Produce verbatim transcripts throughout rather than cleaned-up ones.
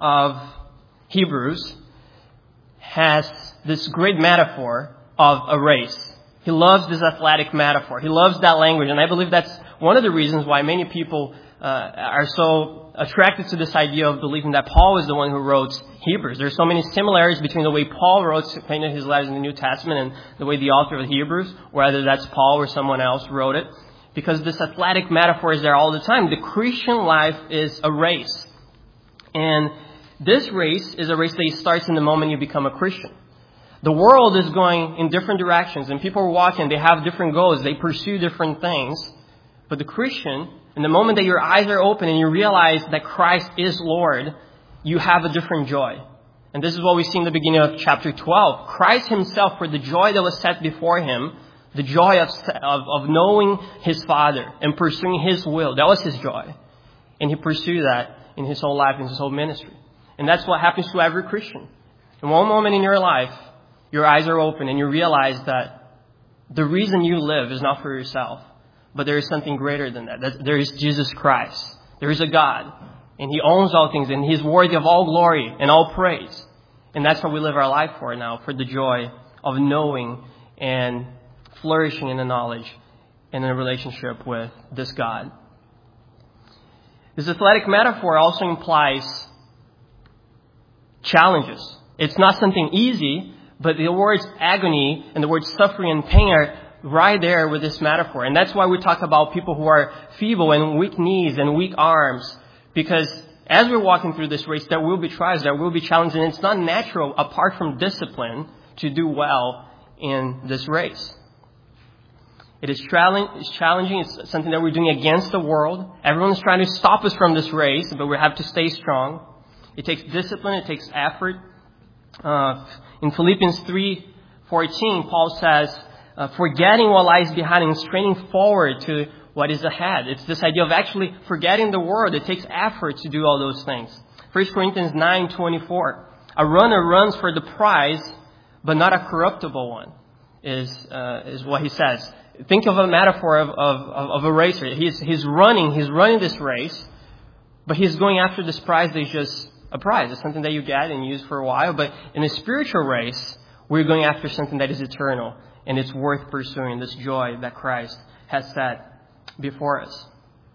of Hebrews has this great metaphor of a race. He loves this athletic metaphor. He loves that language. And I believe that's one of the reasons why many people uh, are so attracted to this idea of believing that Paul is the one who wrote Hebrews. There's so many similarities between the way Paul wrote many of his letters in the New Testament and the way the author of Hebrews, whether that's Paul or someone else wrote it. Because this athletic metaphor is there all the time. The Christian life is a race. And this race is a race that starts in the moment you become a Christian. The world is going in different directions, and people are walking, they have different goals, they pursue different things. But the Christian, in the moment that your eyes are open and you realize that Christ is Lord, you have a different joy. And this is what we see in the beginning of chapter twelve. Christ himself, for the joy that was set before him, the joy of, of, of knowing his Father and pursuing his will, that was his joy. And he pursued that in his whole life, in his whole ministry. And that's what happens to every Christian. In one moment in your life, your eyes are open and you realize that the reason you live is not for yourself, but there is something greater than that. that there is Jesus Christ. There is a God, and he owns all things, and he's worthy of all glory and all praise. And that's what we live our life for now, for the joy of knowing and flourishing in the knowledge and in a relationship with this God. This athletic metaphor also implies challenges. It's not something easy, but the words agony and the words suffering and pain are right there with this metaphor. And that's why we talk about people who are feeble and weak knees and weak arms. Because as we're walking through this race, there will be trials, there will be challenges. And it's not natural, apart from discipline, to do well in this race. It is challenging. It's something that we're doing against the world. Everyone's trying to stop us from this race, but we have to stay strong. It takes discipline. It takes effort. Uh, in Philippians three fourteen, Paul says, uh, forgetting what lies behind and straining forward to what is ahead. It's this idea of actually forgetting the world. It takes effort to do all those things. First Corinthians nine twenty-four, a runner runs for the prize, but not a corruptible one, is uh, is what he says. Think of a metaphor of, of, of a racer. He's, he's running, he's running this race, but he's going after this prize that is just a prize. It's something that you get and use for a while. But in a spiritual race, we're going after something that is eternal, and it's worth pursuing, this joy that Christ has set before us.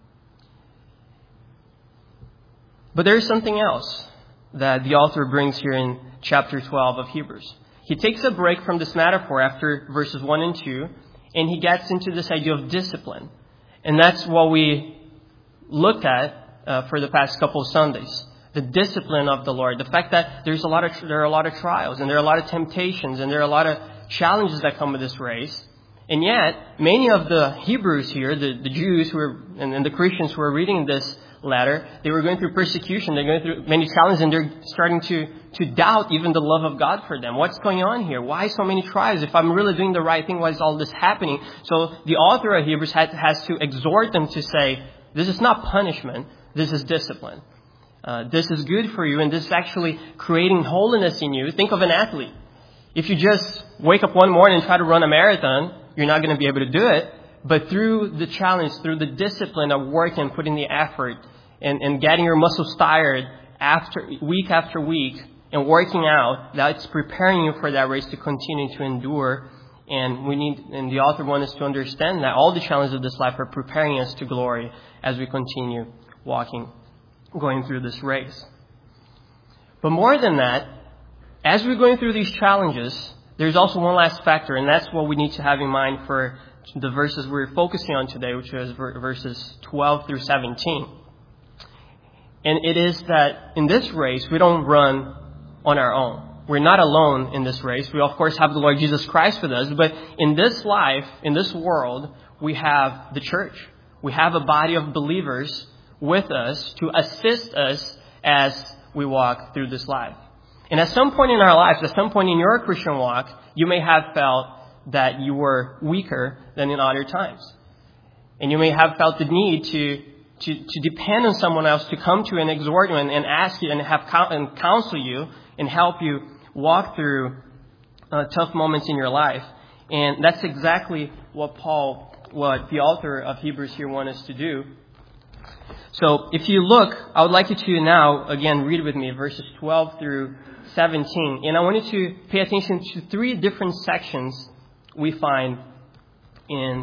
But there is something else that the author brings here in chapter twelve of Hebrews. He takes a break from this metaphor after verses one and two, and he gets into this idea of discipline. And that's what we looked at uh, for the past couple of Sundays. The discipline of the Lord. The fact that there's a lot of there are a lot of trials, and there are a lot of temptations, and there are a lot of challenges that come with this race. And yet, many of the Hebrews here, the, the Jews who are, and, and the Christians who are reading this letter, they were going through persecution. They're going through many challenges, and they're starting to, to doubt even the love of God for them. What's going on here? Why so many trials? If I'm really doing the right thing, why is all this happening? So the author of Hebrews has, has to exhort them to say, this is not punishment, this is discipline. Uh, this is good for you, and this is actually creating holiness in you. Think of an athlete. If you just wake up one morning and try to run a marathon, you're not going to be able to do it. But through the challenge, through the discipline of working, putting the effort, and, and getting your muscles tired after week after week, and working out, that's preparing you for that race to continue to endure. And we need, and the author wants us to understand that all the challenges of this life are preparing us to glory as we continue walking, going through this race. But more than that, as we're going through these challenges, there's also one last factor, and that's what we need to have in mind for the verses we're focusing on today, which is verses twelve through seventeen. And it is that in this race, we don't run on our own. We're not alone in this race. We, of course, have the Lord Jesus Christ with us. But in this life, in this world, we have the church. We have a body of believers with us to assist us as we walk through this life. And at some point in our lives, at some point in your Christian walk, you may have felt that you were weaker than in other times. And you may have felt the need to, to, to depend on someone else to come to you and exhort you and, and ask you and have and counsel you and help you walk through uh, tough moments in your life. And that's exactly what Paul, what the author of Hebrews here wants us to do. So if you look, I would like you to now, again, read with me verses twelve through seventeen. And I want you to pay attention to three different sections we find in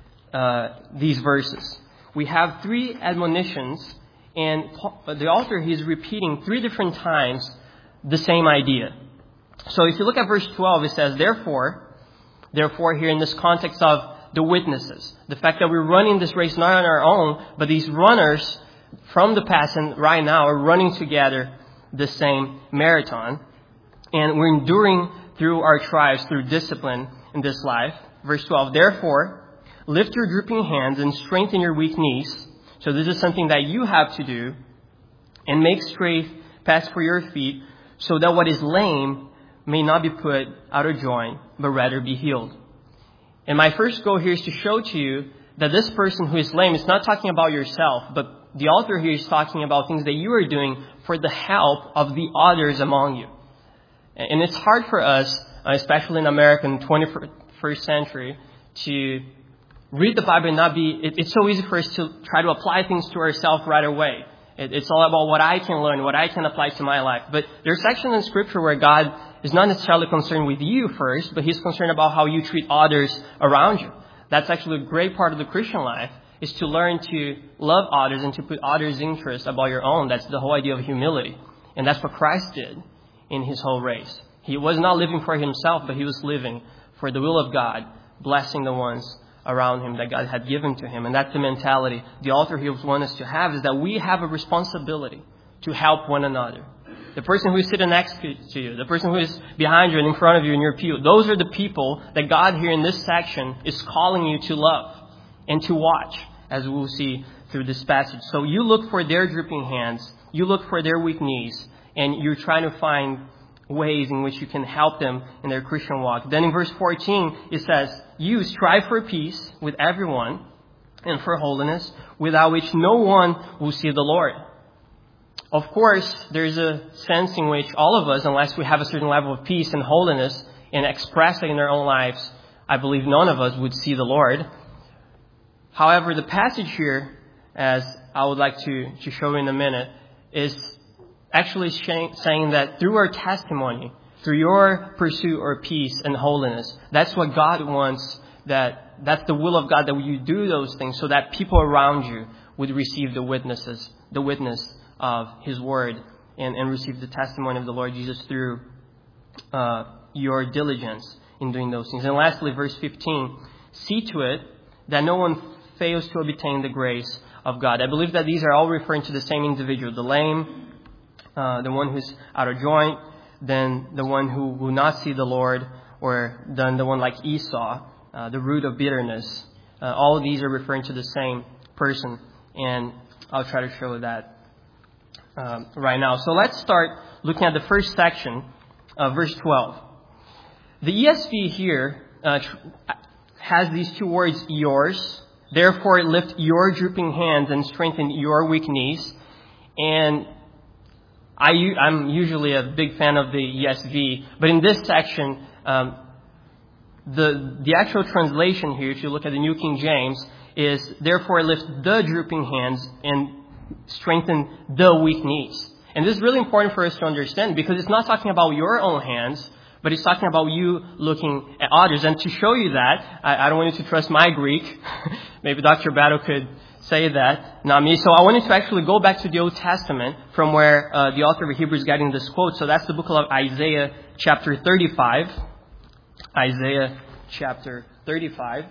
uh, these verses. We have three admonitions, and the author is repeating three different times the same idea. So if you look at verse twelve, it says, Therefore, therefore here in this context of the witnesses, the fact that we're running this race not on our own, but these runners from the past and right now are running together the same marathon. And we're enduring through our trials, through discipline in this life. Verse twelve, Therefore, lift your drooping hands and strengthen your weak knees. So this is something that you have to do. And make straight paths for your feet, so that what is lame may not be put out of joint, but rather be healed. And my first goal here is to show to you that this person who is lame is not talking about yourself, but the author here is talking about things that you are doing for the help of the others among you. And it's hard for us, especially in America in the twenty-first century, to read the Bible and not be... It, it's so easy for us to try to apply things to ourselves right away. It, it's all about what I can learn, what I can apply to my life. But there's sections in Scripture where God is not necessarily concerned with you first, but He's concerned about how you treat others around you. That's actually a great part of the Christian life, is to learn to love others and to put others' interests above your own. That's the whole idea of humility. And that's what Christ did in His whole race. He was not living for Himself, but He was living for the will of God, blessing the ones around Him that God had given to Him. And that's the mentality the author here wants us to have, is that we have a responsibility to help one another. The person who is sitting next to you, the person who is behind you and in front of you in your pew, those are the people that God here in this section is calling you to love and to watch, as we'll see through this passage. So you look for their drooping hands, you look for their weak knees, and you're trying to find ways in which you can help them in their Christian walk. Then in verse fourteen, it says, You strive for peace with everyone and for holiness, without which no one will see the Lord. Of course, there's a sense in which all of us, unless we have a certain level of peace and holiness and express it in our own lives, I believe none of us would see the Lord. However, the passage here, as I would like to, to show in a minute, is actually saying that through our testimony, through your pursuit or peace and holiness, that's what God wants, that that's the will of God, that you do those things so that people around you would receive the witnesses, the witness of His word, and, and receive the testimony of the Lord Jesus through uh, your diligence in doing those things. And lastly, verse fifteen, see to it that no one fails to obtain the grace of God. I believe that these are all referring to the same individual, the lame, uh, the one who's out of joint, then the one who will not see the Lord, or then the one like Esau, uh, the root of bitterness. Uh, all of these are referring to the same person, and I'll try to show that um, right now. So let's start looking at the first section, uh, verse twelve. The E S V here uh, tr- has these two words, yours. Therefore, lift your drooping hands and strengthen your weak knees. And I, I'm usually a big fan of the E S V, but in this section, um, the the actual translation here, if you look at the New King James, is therefore lift the drooping hands and strengthen the weak knees. And this is really important for us to understand, because it's not talking about your own hands, but it's talking about you looking at others. And to show you that, I, I don't want you to trust my Greek. Maybe Doctor Battle could say that, not me. So I wanted to actually go back to the Old Testament from where uh, the author of Hebrews is getting this quote. So that's the book of Isaiah chapter thirty-five. Isaiah chapter thirty-five.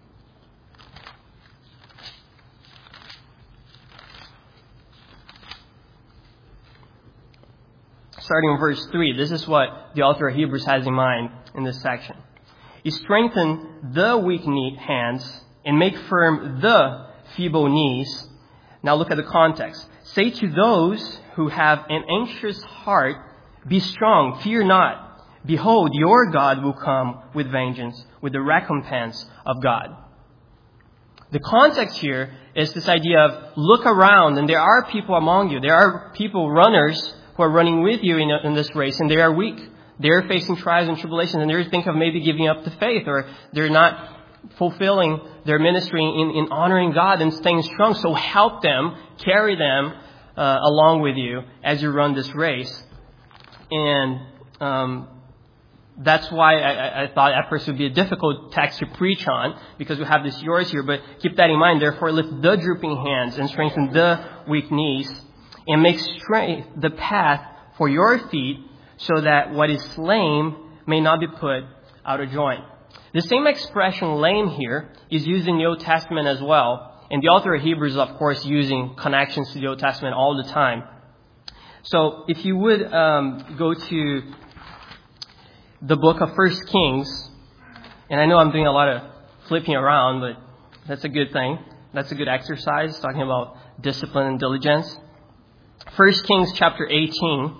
Starting in verse three, this is what the author of Hebrews has in mind in this section. He strengthened the weak knee hands and make firm the feeble knees. Now look at the context. Say to those who have an anxious heart, be strong, fear not. Behold, your God will come with vengeance, with the recompense of God. The context here is this idea of look around, and there are people among you. There are people, runners, who are running with you in, in this race, and they are weak. They're facing trials and tribulations, and they're thinking of maybe giving up the faith, or they're not fulfilling their ministry in, in honoring God and staying strong. So help them, carry them uh, along with you as you run this race. And um, that's why I, I thought at first it would be a difficult text to preach on, because we have this yours here. But keep that in mind. Therefore, lift the drooping hands and strengthen the weak knees, and make straight the path for your feet, so that what is lame may not be put out of joint. The same expression, lame, here is used in the Old Testament as well. And the author of Hebrews is, of course, using connections to the Old Testament all the time. So if you would um, go to the book of First Kings, and I know I'm doing a lot of flipping around, but that's a good thing. That's a good exercise, talking about discipline and diligence. First Kings chapter eighteen.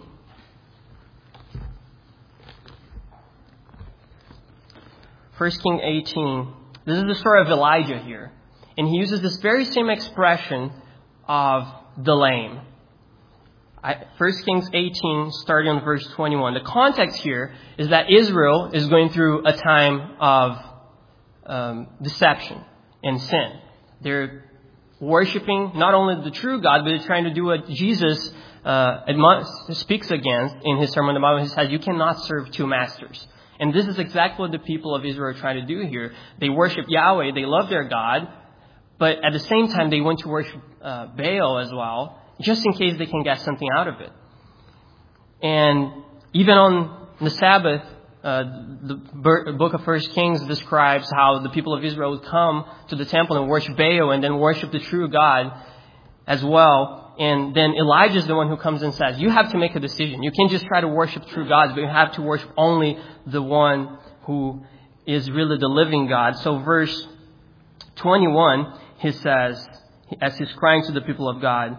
First Kings eighteen. This is the story of Elijah here. And he uses this very same expression of the lame. First Kings eighteen, starting on verse twenty-one. The context here is that Israel is going through a time of um, deception and sin. They're worshiping not only the true God, but they're trying to do what Jesus uh, admon- speaks against in his Sermon on the Mount. He says, you cannot serve two masters. And this is exactly what the people of Israel are trying to do here. They worship Yahweh. They love their God. But at the same time, they want to worship uh, Baal as well, just in case they can get something out of it. And even on the Sabbath, uh, the book of First Kings describes how the people of Israel would come to the temple and worship Baal and then worship the true God as well. And then Elijah is the one who comes and says, you have to make a decision. You can't just try to worship true gods, but you have to worship only the one who is really the living God. So verse twenty-one, he says, as he's crying to the people of God,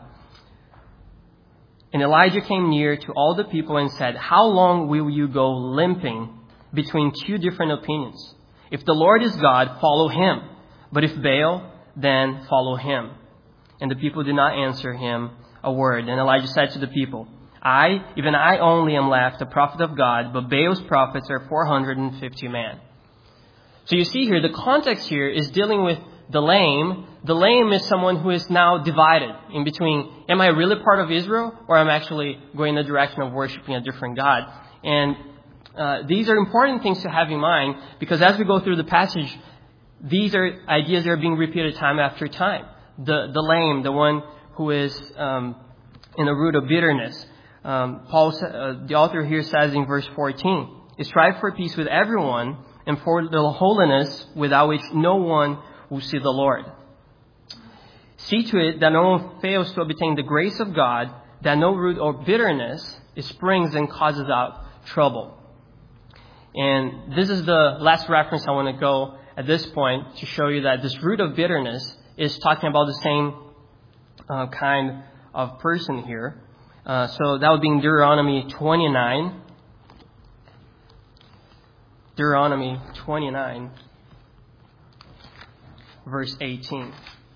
and Elijah came near to all the people and said, how long will you go limping between two different opinions? If the Lord is God, follow him. But if Baal, then follow him. And the people did not answer him a word. And Elijah said to the people, I, even I only am left, a prophet of God, but Baal's prophets are four hundred fifty men. So you see here, the context here is dealing with the lame. The lame is someone who is now divided in between, am I really part of Israel, or am I actually going in the direction of worshiping a different God? And uh, these are important things to have in mind, because as we go through the passage, these are ideas that are being repeated time after time. The the lame, the one who is um, in the root of bitterness. Um, Paul, uh, the author here says in verse fourteen, strive for peace with everyone and for the holiness without which no one will see the Lord. See to it that no one fails to obtain the grace of God, that no root of bitterness springs and causes out trouble. And this is the last reference I want to go at this point to show you that this root of bitterness is talking about the same uh, kind of person here. Uh, so that would be in Deuteronomy twenty-nine. Deuteronomy twenty-nine, verse eighteen.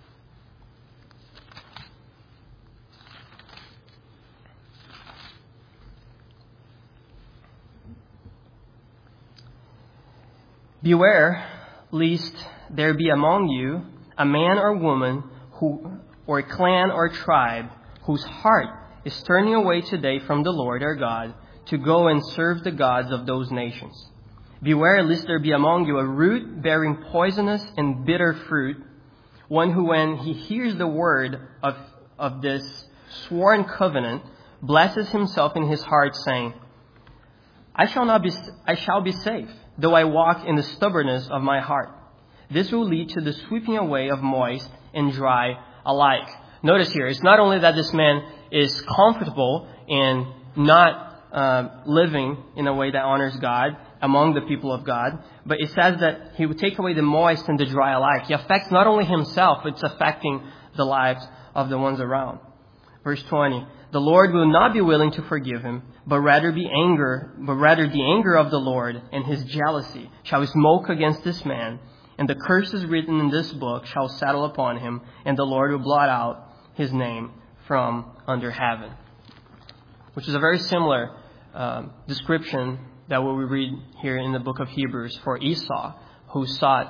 Beware, lest there be among you a man or woman who, or clan or tribe, whose heart is turning away today from the Lord our God to go and serve the gods of those nations. Beware lest there be among you a root bearing poisonous and bitter fruit, one who, when he hears the word of, of this sworn covenant, blesses himself in his heart, saying, I shall not be, I shall be safe, though I walk in the stubbornness of my heart. This will lead to the sweeping away of moist and dry alike. Notice here, it's not only that this man is comfortable in not uh, living in a way that honors God among the people of God, but it says that he would take away the moist and the dry alike. He affects not only himself, but it's affecting the lives of the ones around. Verse twenty, the Lord will not be willing to forgive him, but rather be anger, but rather the anger of the Lord and his jealousy shall smoke against this man, and the curses written in this book shall settle upon him, and the Lord will blot out his name from under heaven. Which is a very similar um, description that what we read here in the book of Hebrews for Esau, who sought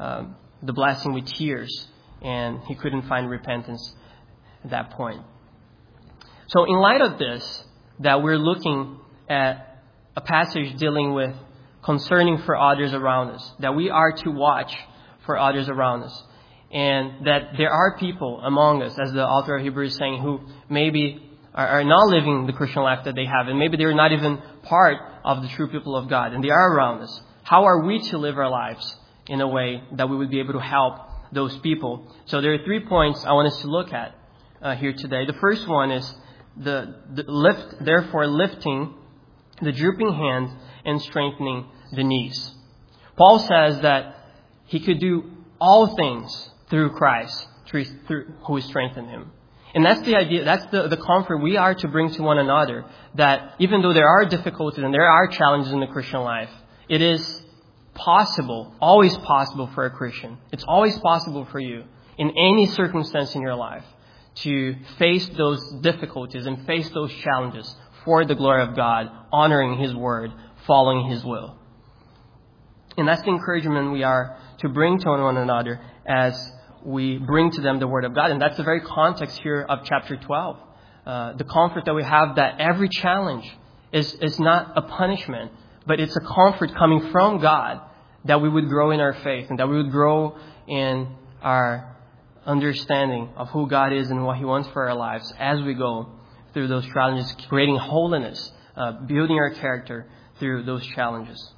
um, the blessing with tears, and he couldn't find repentance at that point. So in light of this, that we're looking at a passage dealing with concerning for others around us, that we are to watch for others around us, and that there are people among us, as the author of Hebrews is saying, who maybe are, are not living the Christian life that they have, and maybe they're not even part of the true people of God, and they are around us. How are we to live our lives in a way that we would be able to help those people? So there are three points I want us to look at uh, here today. The first one is the, the lift, therefore lifting the drooping hands and strengthening the knees. Paul says that he could do all things through Christ, through, through who strengthened him. And that's the idea, that's the, the comfort we are to bring to one another, that even though there are difficulties and there are challenges in the Christian life, it is possible, always possible for a Christian. It's always possible for you in any circumstance in your life to face those difficulties and face those challenges for the glory of God, honoring His word, following His will. And that's the encouragement we are to bring to one another as we bring to them the word of God. And that's the very context here of chapter twelve. Uh, the comfort that we have that every challenge is, is not a punishment, but it's a comfort coming from God, that we would grow in our faith and that we would grow in our understanding of who God is and what He wants for our lives as we go through those challenges, creating holiness, uh, building our character through those challenges.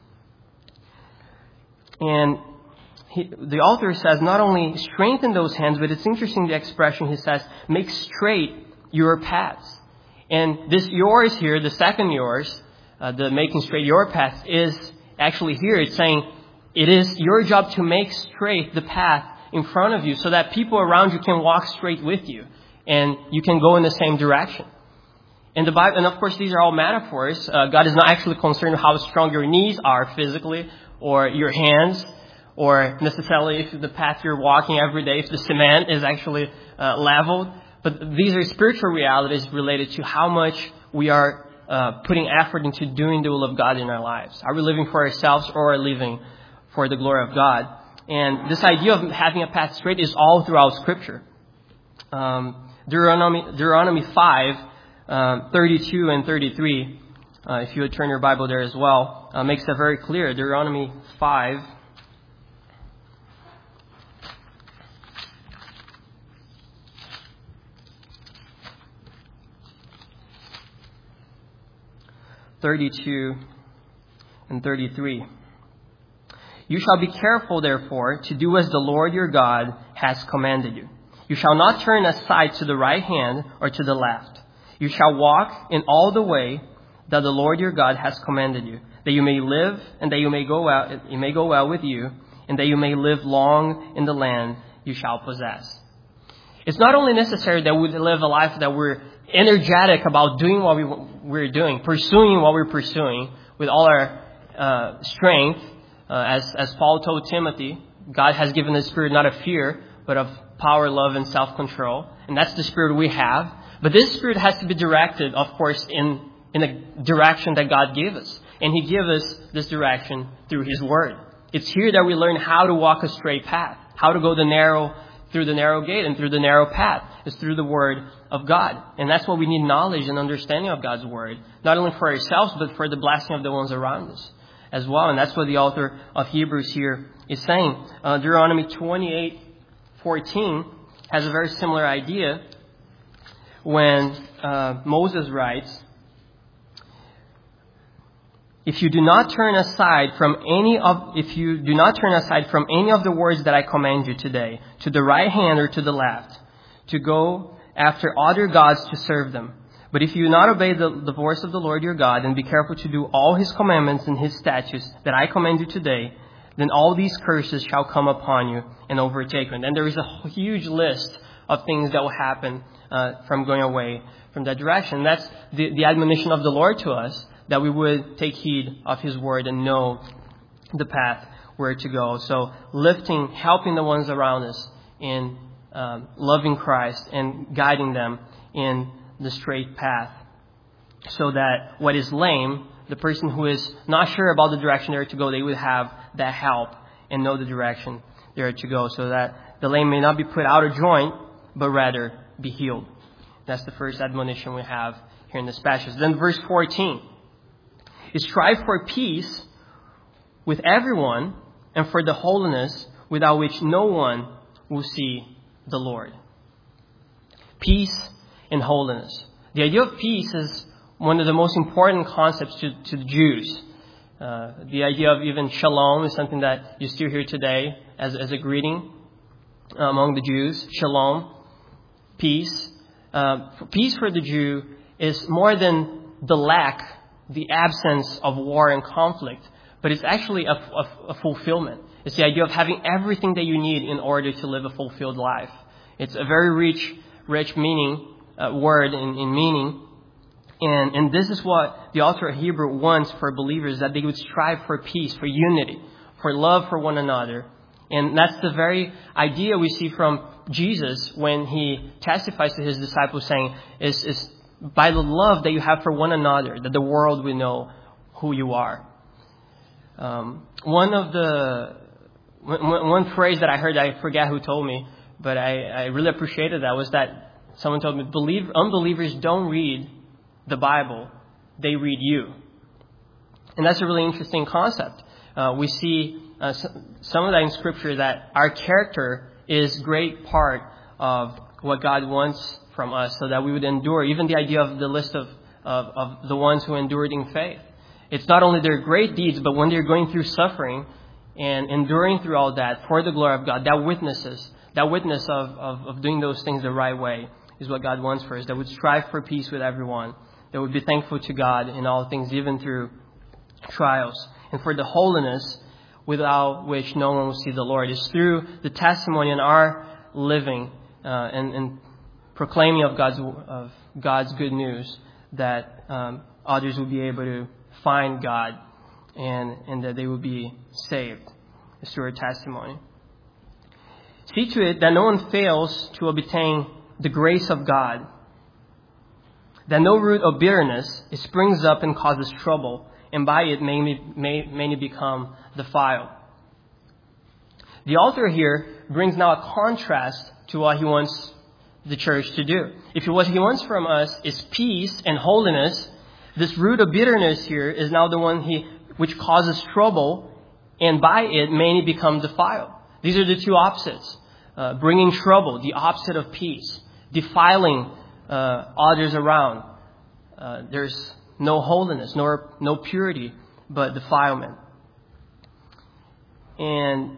And he, the author says not only strengthen those hands, but it's interesting the expression he says, make straight your paths. And this yours here, the second yours, uh, the making straight your paths, is actually here. It's saying it is your job to make straight the path in front of you so that people around you can walk straight with you and you can go in the same direction. And the Bible, and of course these are all metaphors. Uh, God is not actually concerned with how strong your knees are physically, or your hands, or necessarily if the path you're walking every day, if the cement is actually uh, leveled. But these are spiritual realities related to how much we are uh, putting effort into doing the will of God in our lives. Are we living for ourselves, or are we living for the glory of God? And this idea of having a path straight is all throughout Scripture. Um, Deuteronomy, Deuteronomy five, um, thirty-two and thirty-three, uh, if you would turn your Bible there as well, uh, makes that very clear. Deuteronomy five. thirty-two and thirty-three. You shall be careful, therefore, to do as the Lord your God has commanded you. You shall not turn aside to the right hand or to the left. You shall walk in all the way that the Lord your God has commanded you, that you may live and that you may go out, you may go well with you, and that you may live long in the land you shall possess. It's not only necessary that we live a life that we're energetic about doing what we, we're doing, pursuing what we're pursuing with all our uh, strength. Uh, as, as Paul told Timothy, God has given a spirit not of fear, but of power, love, and self-control. And that's the spirit we have. But this spirit has to be directed, of course, in, in a direction that God gave us. And He gave us this direction through His Word. It's here that we learn how to walk a straight path, how to go the narrow through the narrow gate and through the narrow path. It's through the Word of God. And that's why we need knowledge and understanding of God's Word, not only for ourselves, but for the blessing of the ones around us as well. And that's what the author of Hebrews here is saying. Uh, Deuteronomy twenty-eight fourteen has a very similar idea when uh, Moses writes, If you do not turn aside from any of, if you do not turn aside from any of the words that I command you today, to the right hand or to the left, to go after other gods to serve them. But if you do not obey the, the voice of the Lord your God, and be careful to do all His commandments and His statutes that I command you today, then all these curses shall come upon you and overtake you. And then there is a huge list of things that will happen uh, from going away from that direction. That's the, the admonition of the Lord to us, that we would take heed of His word and know the path where to go. So lifting, helping the ones around us in um, loving Christ and guiding them in the straight path, so that what is lame, the person who is not sure about the direction they're to go, they would have that help and know the direction they are to go, so that the lame may not be put out of joint, but rather be healed. That's the first admonition we have here in this passage. Then verse fourteen is strive for peace with everyone and for the holiness without which no one will see the Lord. Peace and holiness. The idea of peace is one of the most important concepts to, to the Jews. Uh, the idea of even shalom is something that you still hear today as, as a greeting among the Jews. Shalom, peace. Uh, peace for the Jew is more than the lack, the absence of war and conflict, but it's actually a, a, a fulfillment. It's the idea of having everything that you need in order to live a fulfilled life. It's a very rich, rich meaning, uh, word in, in meaning. And, and this is what the author of Hebrew wants for believers, that they would strive for peace, for unity, for love for one another. And that's the very idea we see from Jesus when he testifies to his disciples, saying, is, is by the love that you have for one another, that the world will know who you are. Um, one of the, one, one phrase that I heard, I forget who told me, but I, I really appreciated that, was that someone told me, believe, unbelievers don't read the Bible, they read you. And that's a really interesting concept. Uh, we see uh, some of that in Scripture, that our character is great part of what God wants from us, so that we would endure. Even the idea of the list of, of, of the ones who endured in faith. It's not only their great deeds, but when they're going through suffering and enduring through all that for the glory of God, that witnesses, that witness of, of, of doing those things the right way is what God wants for us, that would strive for peace with everyone, that would be thankful to God in all things, even through trials, and for the holiness without which no one will see the Lord. It's through the testimony in our living uh, and, and proclaiming of God's of God's good news that um, others will be able to find God and, and that they will be saved. It's through our testimony. See to it that no one fails to obtain the grace of God, that no root of bitterness it springs up and causes trouble, and by it many, may, many become defiled. The author here brings now a contrast to what he wants the church to do. If what he wants from us is peace and holiness, this root of bitterness here is now the one he which causes trouble, and by it many become defiled. These are the two opposites. Uh, bringing trouble, the opposite of peace. Defiling uh, others around. Uh, there's no holiness, nor no purity, but defilement. And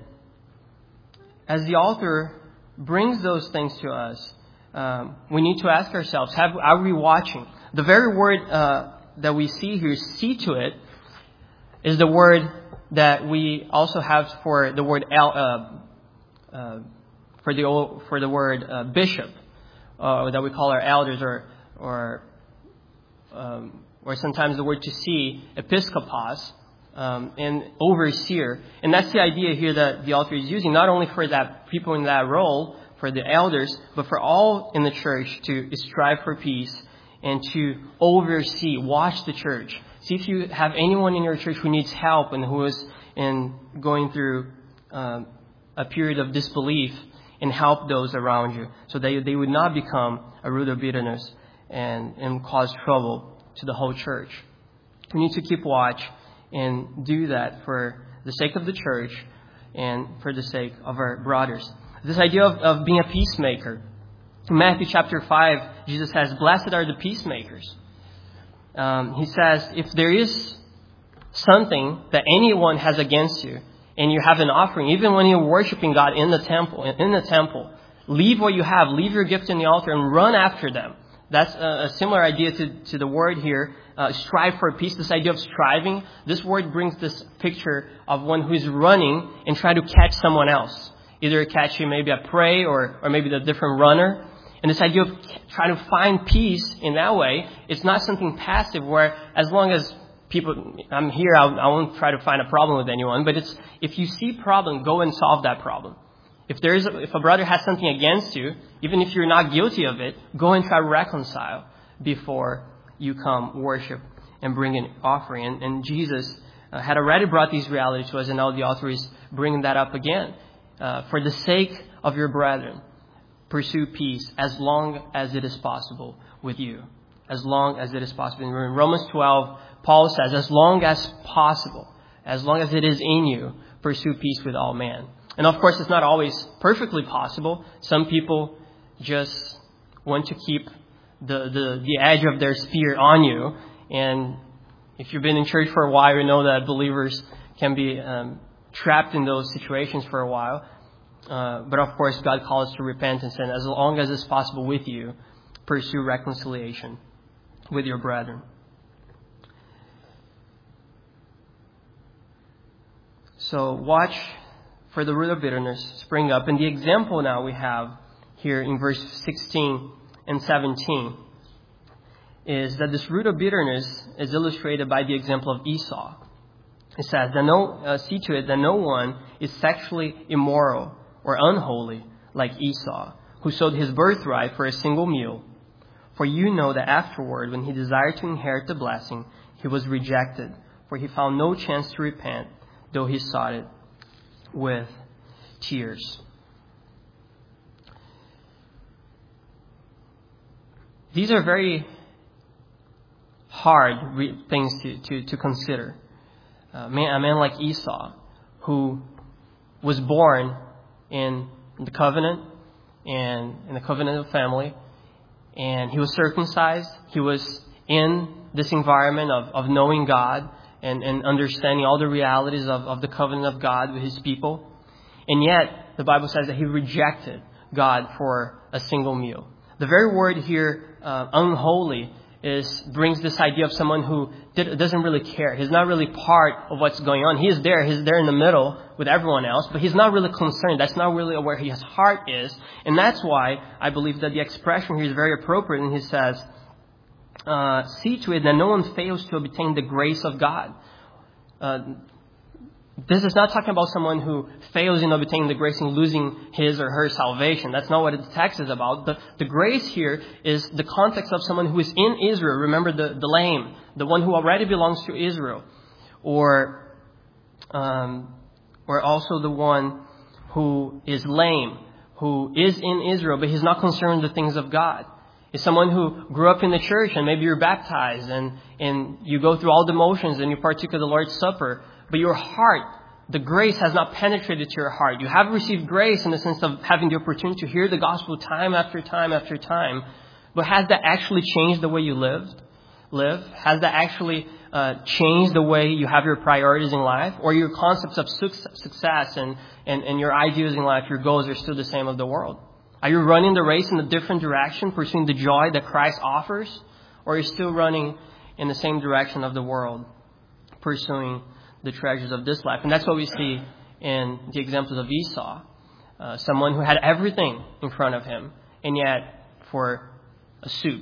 as the author brings those things to us, um, we need to ask ourselves, have, are we watching? The very word uh, that we see here, see to it, is the word that we also have for the word el, uh, uh, for the for the word uh, bishop, uh, that we call our elders, or or um, or sometimes the word to see, episkopos, um, and overseer. And that's the idea here that the author is using, not only for that people in that role, for the elders, but for all in the church to strive for peace and to oversee, watch the church. See if you have anyone in your church who needs help and who is in going through um, a period of disbelief, and help those around you so that they would not become a root of bitterness and, and cause trouble to the whole church. We need to keep watch and do that for the sake of the church and for the sake of our brothers. This idea of, of being a peacemaker. In Matthew chapter five, Jesus says, "Blessed are the peacemakers." Um, he says, if there is something that anyone has against you, and you have an offering, even when you're worshiping God in the temple, in the temple, leave what you have, leave your gift in the altar, and run after them. That's a, a similar idea to, to the word here, uh, strive for peace. This idea of striving, this word brings this picture of one who is running and trying to catch someone else. Either catching maybe a prey or, or maybe the different runner. And this idea of trying to find peace in that way, it's not something passive where as long as people, I'm here, I'll, I won't try to find a problem with anyone, but it's, if you see a problem, go and solve that problem. If there is, a, if a brother has something against you, even if you're not guilty of it, go and try to reconcile before you come worship and bring an offering. And, and Jesus uh, had already brought these realities to us, and now the author is bringing that up again. uh, for the sake of your brethren, pursue peace as long as it is possible with you. As long as it is possible. In Romans twelve, Paul says, as long as possible, as long as it is in you, pursue peace with all men. And of course, it's not always perfectly possible. Some people just want to keep the, the, the edge of their spear on you. And if you've been in church for a while, you know that believers can be um, trapped in those situations for a while. Uh, but of course, God calls to repentance. And as long as it's possible with you, pursue reconciliation with your brethren. So watch for the root of bitterness spring up. And the example now we have here in verse sixteen and seventeen is that this root of bitterness is illustrated by the example of Esau. It says, that no, uh, see to it that no one is sexually immoral or unholy like Esau, who sold his birthright for a single meal. For you know that afterward, when he desired to inherit the blessing, he was rejected, for he found no chance to repent, though he sought it with tears. These are very hard re- things to, to, to consider. Uh, man, a man like Esau, who was born in the covenant and in the covenant of family, and he was circumcised. He was in this environment of, of knowing God and, and understanding all the realities of, of the covenant of God with his people. And yet, the Bible says that he rejected God for a single meal. The very word here, uh, unholy, is brings this idea of someone who did, doesn't really care. He's not really part of what's going on. He is there. He's there in the middle with everyone else, but he's not really concerned. That's not really where his heart is. And that's why I believe that the expression here is very appropriate. And he says, uh, see to it that no one fails to obtain the grace of God. Uh, This is not talking about someone who fails in obtaining the grace and losing his or her salvation. That's not what the text is about. The, the grace here is the context of someone who is in Israel. Remember the, the lame, the one who already belongs to Israel. Or, um, or also the one who is lame, who is in Israel, but he's not concerned with the things of God. It's someone who grew up in the church and maybe you're baptized and, and you go through all the motions and you partake of the Lord's Supper. But your heart, the grace has not penetrated to your heart. You have received grace in the sense of having the opportunity to hear the gospel time after time after time. But has that actually changed the way you lived, live? Has that actually uh, changed the way you have your priorities in life? Or your concepts of success and, and, and your ideas in life, your goals are still the same of the world? Are you running the race in a different direction, pursuing the joy that Christ offers? Or are you still running in the same direction of the world, pursuing the treasures of this life? And that's what we see in the examples of Esau. Uh, someone who had everything in front of him, and yet for a soup.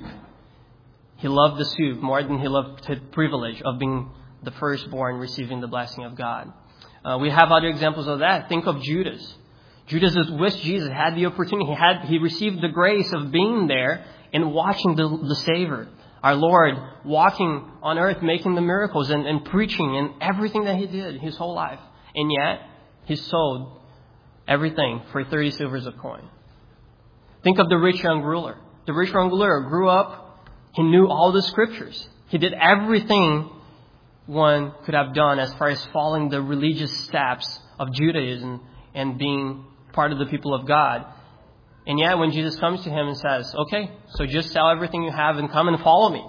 He loved the soup more than he loved the privilege of being the firstborn receiving the blessing of God. Uh, we have other examples of that. Think of Judas. Judas is with Jesus, had the opportunity. He had he received the grace of being there and watching the, the Savior, our Lord, walking on earth, making the miracles and, and preaching and everything that he did his whole life. And yet, he sold everything for thirty silvers of coin. Think of the rich young ruler. The rich young ruler grew up. He knew all the scriptures. He did everything one could have done as far as following the religious steps of Judaism and being part of the people of God. And yet when Jesus comes to him and says, okay, so just sell everything you have and come and follow me,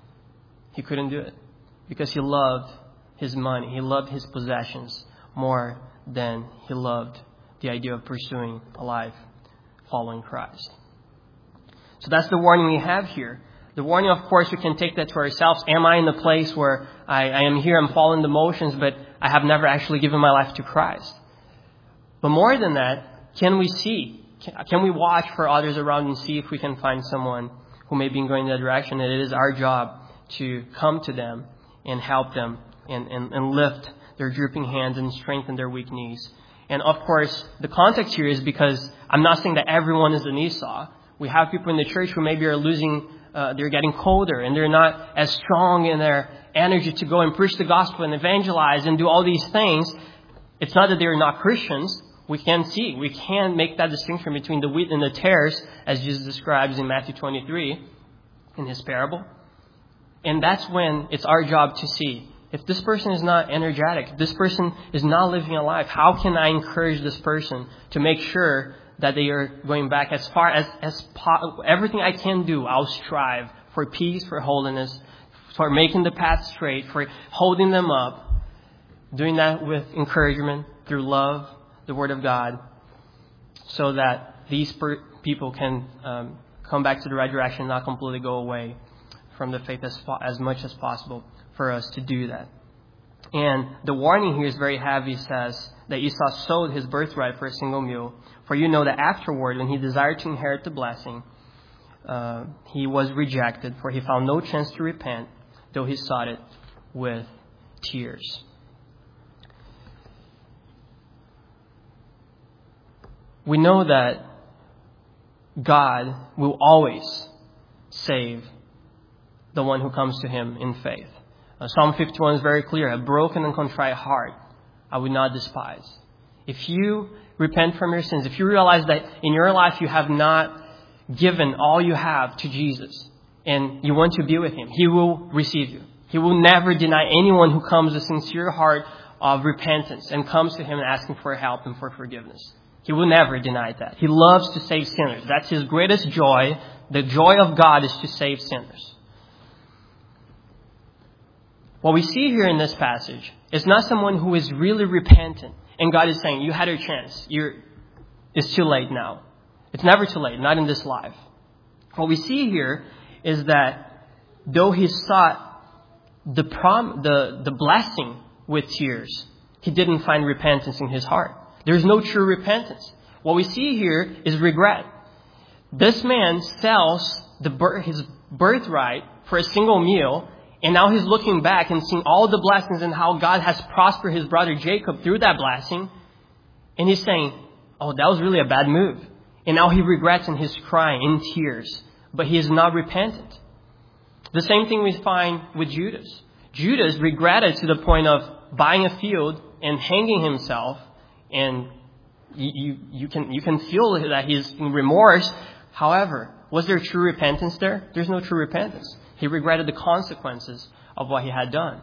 he couldn't do it because he loved his money. He loved his possessions more than he loved the idea of pursuing a life following Christ. So that's the warning we have here. The warning, of course, we can take that to ourselves. Am I in the place where I, I am here, I'm following the motions, but I have never actually given my life to Christ? But more than that, can we see? Can we watch for others around and see if we can find someone who may be going in that direction? And it is our job to come to them and help them and, and, and lift their drooping hands and strengthen their weak knees. And of course, the context here is because I'm not saying that everyone is an Esau. We have people in the church who maybe are losing, uh, they're getting colder and they're not as strong in their energy to go and preach the gospel and evangelize and do all these things. It's not that they're not Christians We can see, we can make that distinction between the wheat and the tares, as Jesus describes in Matthew twenty-three in his parable. And that's when it's our job to see, if this person is not energetic, if this person is not living a life, how can I encourage this person to make sure that they are going back as far as, as po- everything I can do, I'll strive for peace, for holiness, for making the path straight, for holding them up, doing that with encouragement, through love, the Word of God, so that these per- people can um, come back to the right direction and not completely go away from the faith as, fo- as much as possible for us to do that. And the warning here is very heavy. It says that Esau sold his birthright for a single meal. For you know that afterward, when he desired to inherit the blessing, uh, he was rejected, for he found no chance to repent, though he sought it with tears. We know that God will always save the one who comes to him in faith. Uh, Psalm fifty-one is very clear. A broken and contrite heart I would not despise. If you repent from your sins, if you realize that in your life you have not given all you have to Jesus and you want to be with him, he will receive you. He will never deny anyone who comes with a sincere heart of repentance and comes to him asking for help and for forgiveness. He will never deny that. He loves to save sinners. That's his greatest joy. The joy of God is to save sinners. What we see here in this passage is not someone who is really repentant. And God is saying, you had your chance. You're, it's too late now. It's never too late, not in this life. What we see here is that though he sought the, prom, the, the blessing with tears, he didn't find repentance in his heart. There's no true repentance. What we see here is regret. This man sells the bir- his birthright for a single meal, and now he's looking back and seeing all the blessings and how God has prospered his brother Jacob through that blessing. And he's saying, oh, that was really a bad move. And now he regrets and he's crying in tears. But he is not repentant. The same thing we find with Judas. Judas regretted to the point of buying a field and hanging himself. And you, you, you can you can feel that he's in remorse. However, was there true repentance there? There's no true repentance. He regretted the consequences of what he had done.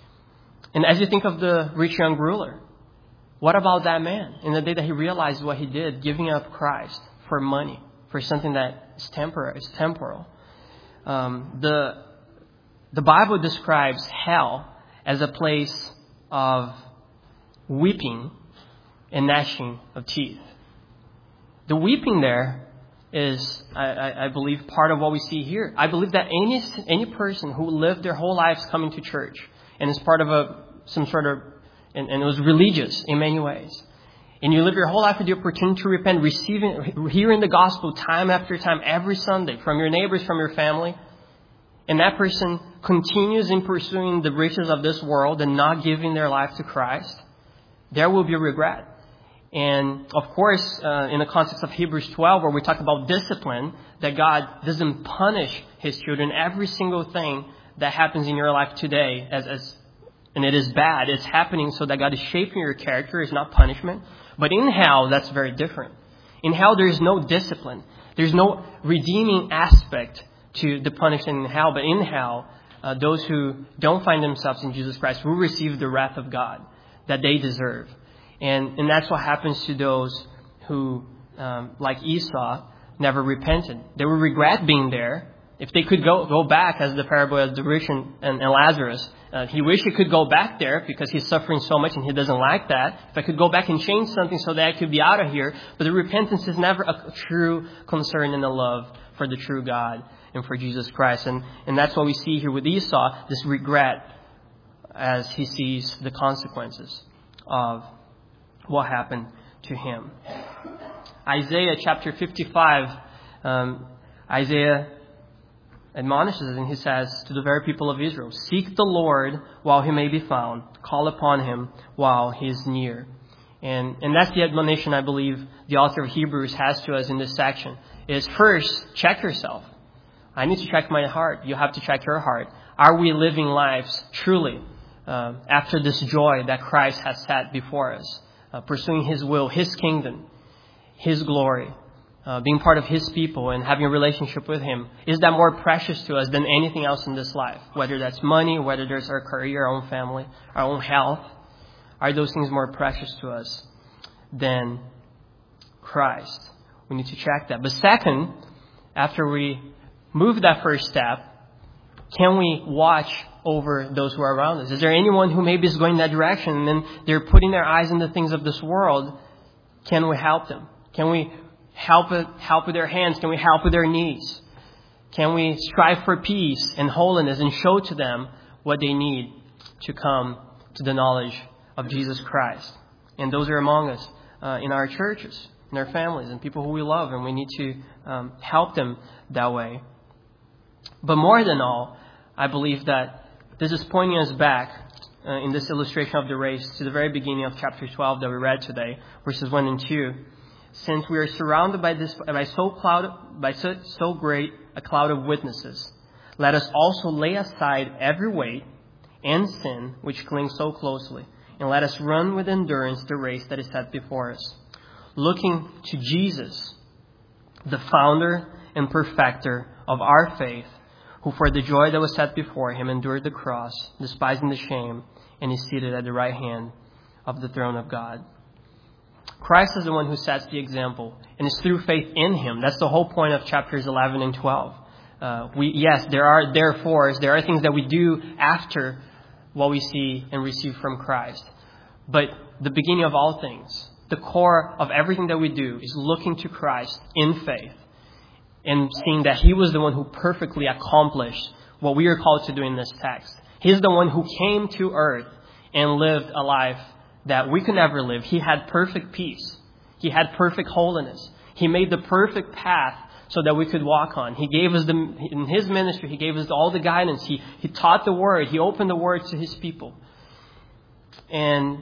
And as you think of the rich young ruler, what about that man in the day that he realized what he did, giving up Christ for money, for something that is temporary, is temporal? Um, the the Bible describes hell as a place of weeping and gnashing of teeth. The weeping there is, I, I, I believe, part of what we see here. I believe that any any person who lived their whole lives coming to church and is part of a some sort of, and, and it was religious in many ways, and you live your whole life with the opportunity to repent, receiving, hearing the gospel time after time, every Sunday, from your neighbors, from your family, and that person continues in pursuing the riches of this world and not giving their life to Christ, there will be regret. And of course, uh, in the context of Hebrews twelve, where we talk about discipline, that God doesn't punish his children. Every single thing that happens in your life today, as, as and it is bad, it's happening so that God is shaping your character. It's not punishment. But in hell, that's very different. In hell, there is no discipline. There's no redeeming aspect to the punishment in hell. But in hell, uh, those who don't find themselves in Jesus Christ will receive the wrath of God that they deserve. And and that's what happens to those who, um, like Esau, never repented. They will regret being there. If they could go go back, as the parable of the rich and, and, and Lazarus, uh, he wished he could go back there because he's suffering so much and he doesn't like that. If I could go back and change something so that I could be out of here. But the repentance is never a true concern and a love for the true God and for Jesus Christ. And, and that's what we see here with Esau, this regret as he sees the consequences of what happened to him. Isaiah chapter fifty-five, um, Isaiah admonishes and he says to the very people of Israel, seek the Lord while he may be found, call upon him while he is near. And, and that's the admonition I believe the author of Hebrews has to us in this section, is first, check yourself. I need to check my heart. You have to check your heart. Are we living lives truly uh, after this joy that Christ has set before us? uh, pursuing His will, His kingdom, His glory, uh, being part of His people and having a relationship with Him, is that more precious to us than anything else in this life? Whether that's money, whether there's our career, our own family, our own health, are those things more precious to us than Christ? We need to check that. But second, after we move that first step, can we watch over those who are around us? Is there anyone who maybe is going that direction and then they're putting their eyes on the things of this world? Can we help them? Can we help it, help with their hands? Can we help with their needs? Can we strive for peace and holiness and show to them what they need to come to the knowledge of Jesus Christ? And those are among us uh, in our churches, in our families, and people who we love, and we need to um, help them that way. But more than all, I believe that this is pointing us back uh, in this illustration of the race to the very beginning of chapter twelve that we read today, verses one and two. Since we are surrounded by this by so cloud by so, so great a cloud of witnesses, let us also lay aside every weight and sin which clings so closely, and let us run with endurance the race that is set before us, looking to Jesus, the founder and perfecter of our faith, who for the joy that was set before Him endured the cross, despising the shame, and is seated at the right hand of the throne of God. Christ is the one who sets the example, and it's through faith in Him. That's the whole point of chapters eleven and twelve. Uh, we yes, there are therefores, there are things that we do after what we see and receive from Christ. But the beginning of all things, the core of everything that we do, is looking to Christ in faith and seeing that He was the one who perfectly accomplished what we are called to do in this text. He's the one who came to earth and lived a life that we could never live. He had perfect peace. He had perfect holiness. He made the perfect path so that we could walk on. He gave us the, in His ministry, He gave us all the guidance. He, he taught the Word. He opened the Word to His people. And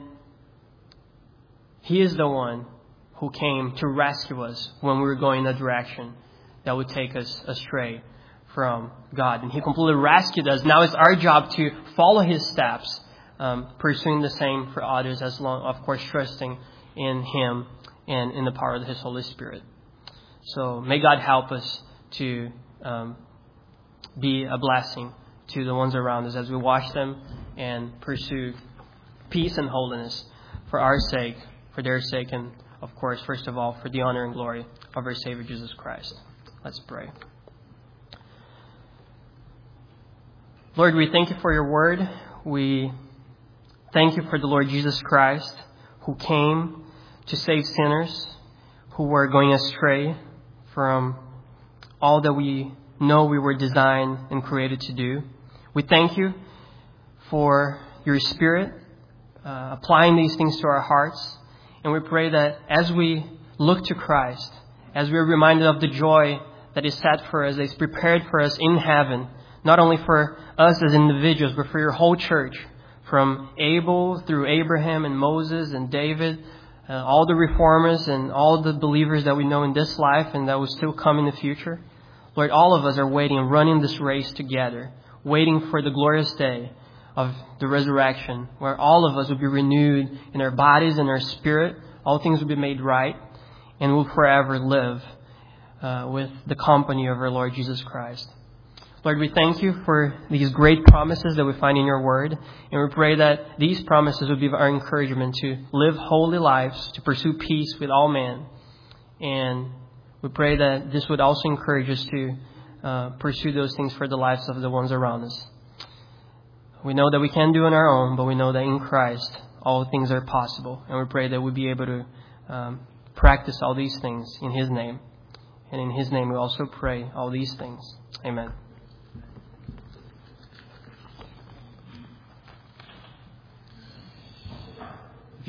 He is the one who came to rescue us when we were going in a direction that would take us astray from God. And He completely rescued us. Now it's our job to follow His steps, um, pursuing the same for others, as long, of course, trusting in Him and in the power of His Holy Spirit. So may God help us to um, be a blessing to the ones around us as we watch them and pursue peace and holiness for our sake, for their sake, and of course, first of all, for the honor and glory of our Savior Jesus Christ. Let's pray. Lord, we thank You for Your word. We thank You for the Lord Jesus Christ, who came to save sinners who were going astray from all that we know we were designed and created to do. We thank You for Your Spirit uh, applying these things to our hearts. And we pray that as we look to Christ, as we are reminded of the joy that is set for us, that is prepared for us in heaven, not only for us as individuals, but for Your whole church, from Abel through Abraham and Moses and David, uh, all the reformers and all the believers that we know in this life and that will still come in the future. Lord, all of us are waiting and running this race together, waiting for the glorious day of the resurrection, where all of us will be renewed in our bodies and our spirit. All things will be made right, and we'll forever live uh, with the company of our Lord Jesus Christ. Lord, we thank You for these great promises that we find in Your word, and we pray that these promises will be our encouragement to live holy lives, to pursue peace with all men. And we pray that this would also encourage us to uh, pursue those things for the lives of the ones around us. We know that we can't do it on our own, but we know that in Christ all things are possible. And we pray that we'll be able to um, practice all these things in His name. And in His name we also pray all these things. Amen.